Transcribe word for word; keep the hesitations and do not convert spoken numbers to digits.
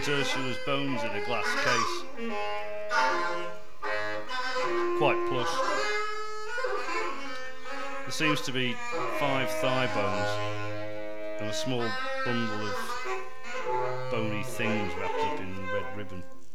Saint Ursula's bones in a glass case. Quite plush. There seems to be five thigh bones and a small bundle of bony things wrapped up in red ribbon.